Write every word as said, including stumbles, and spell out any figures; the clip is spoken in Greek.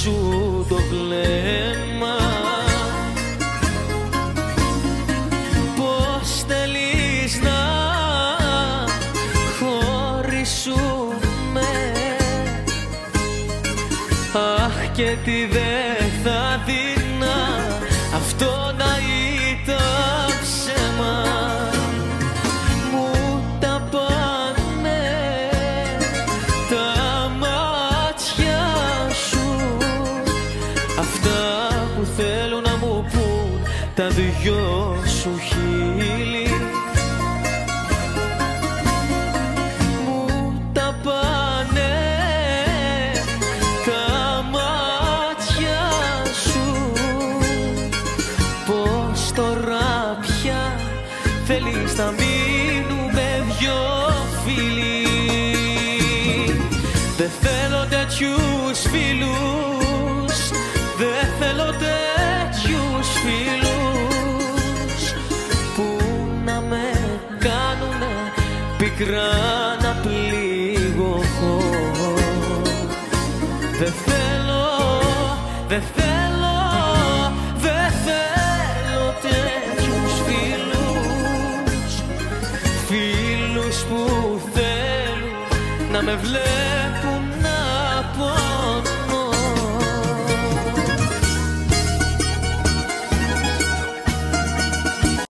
σου το βλέμμα. Πώς θέλεις να χωρίσουμε, αχ και τι δεν θα δίνα αυτό να ήταν ψέμα. Μου τα πάνε τα μάτια σου, αυτά που θέλουν να μου πουν τα δυο σου χείλη. Μου τα πάνε τα μάτια σου, πως τώρα πια θέλεις να μείνουμε δυο φίλοι. Δεν θέλω τέτοιους φίλους, δεν θέλω τέτοιους φίλους που να με κάνουνε πικρά να πληγωθώ. Δεν θέλω, δεν θέλω, δεν θέλω τέτοιους φίλους, φίλους που θέλουν να με βλέπουν